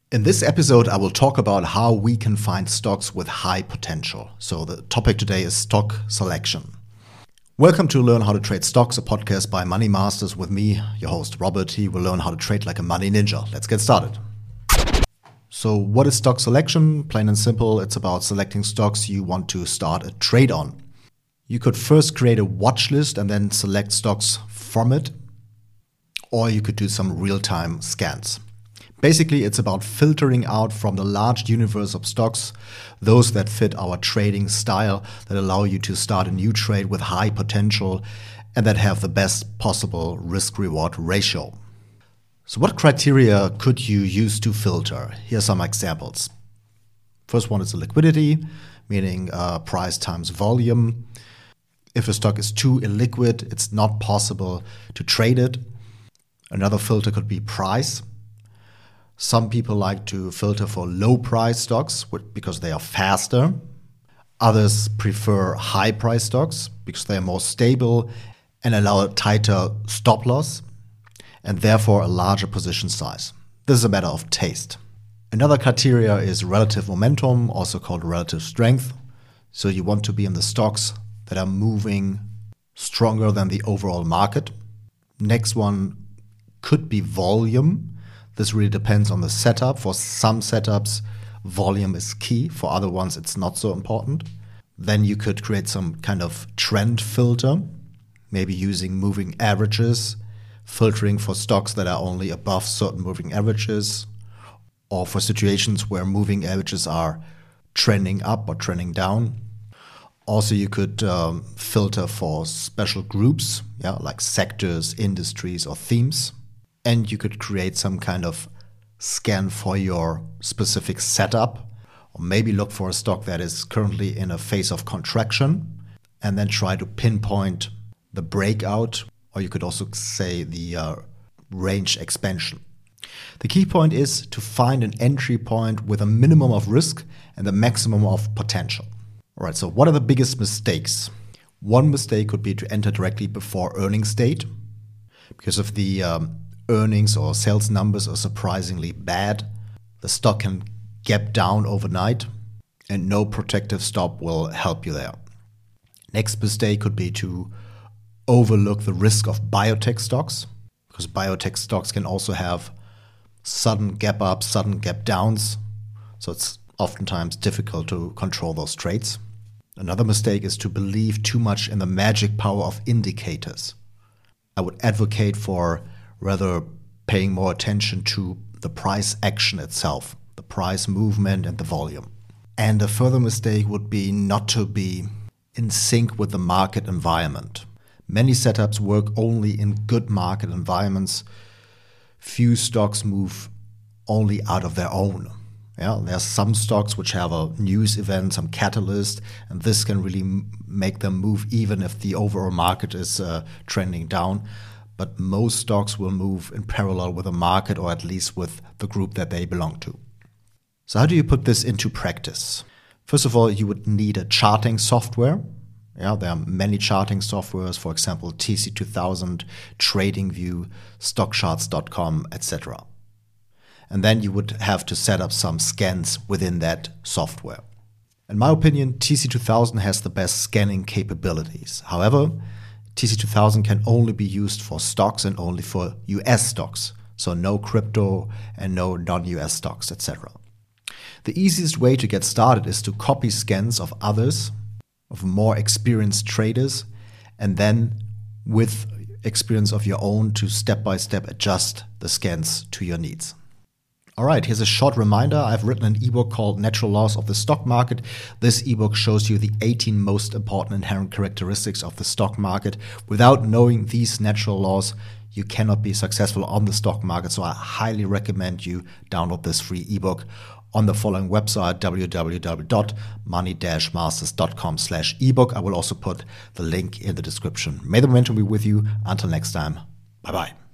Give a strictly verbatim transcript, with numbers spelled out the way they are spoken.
In this episode, I will talk about how we can find stocks with high potential. So the topic today is stock selection. Welcome to Learn How to Trade Stocks, a podcast by Money Masters with me, your host Robert. He will learn how to trade like a money ninja. Let's get started. So what is stock selection? Plain and simple, it's about selecting stocks you want to start a trade on. You could first create a watch list and then select stocks from it, or you could do some real-time scans. Basically, it's about filtering out from the large universe of stocks those that fit our trading style, that allow you to start a new trade with high potential and that have the best possible risk-reward ratio. So what criteria could you use to filter? Here are some examples. First one is the liquidity, meaning uh, price times volume. If a stock is too illiquid, it's not possible to trade it. Another filter could be price. Some people like to filter for low-price stocks because they are faster. Others prefer high-price stocks because they are more stable and allow a tighter stop loss and therefore a larger position size. This is a matter of taste. Another criteria is relative momentum, also called relative strength. So you want to be in the stocks that are moving stronger than the overall market. Next one could be volume. This really depends on the setup. For some setups, volume is key. For other ones, it's not so important. Then you could create some kind of trend filter, maybe using moving averages, filtering for stocks that are only above certain moving averages, or for situations where moving averages are trending up or trending down. Also, you could um, filter for special groups, yeah, like sectors, industries, or themes. And you could create some kind of scan for your specific setup, or maybe look for a stock that is currently in a phase of contraction and then try to pinpoint the breakout, or you could also say the uh, range expansion. The key point is to find an entry point with a minimum of risk and the maximum of potential. All right, so what are the biggest mistakes? One mistake could be to enter directly before earnings date, because of the um, earnings or sales numbers are surprisingly bad. The stock can gap down overnight and no protective stop will help you there. Next mistake could be to overlook the risk of biotech stocks, because biotech stocks can also have sudden gap ups, sudden gap downs. So it's oftentimes difficult to control those trades. Another mistake is to believe too much in the magic power of indicators. I would advocate for rather paying more attention to the price action itself, the price movement and the volume. And a further mistake would be not to be in sync with the market environment. Many setups work only in good market environments. Few stocks move only out of their own. Yeah, there are some stocks which have a news event, some catalyst, and this can really m- make them move even if the overall market is uh, trending down. But most stocks will move in parallel with the market, or at least with the group that they belong to. So how do you put this into practice? First of all, you would need a charting software. Yeah, there are many charting softwares, for example, T C two thousand, TradingView, stock charts dot com, et cetera. And then you would have to set up some scans within that software. In my opinion, T C two thousand has the best scanning capabilities. However, T C two thousand can only be used for stocks and only for U S stocks, so no crypto and no non-U S stocks, et cetera. The easiest way to get started is to copy scans of others, of more experienced traders, and then with experience of your own to step-by-step adjust the scans to your needs. All right, here's a short reminder. I've written an ebook called Natural Laws of the Stock Market. This ebook shows you the eighteen most important inherent characteristics of the stock market. Without knowing these natural laws, you cannot be successful on the stock market. So I highly recommend you download this free ebook on the following website, w w w dot money dash masters dot com slash ebook. I will also put the link in the description. May the momentum be with you. Until next time, bye-bye.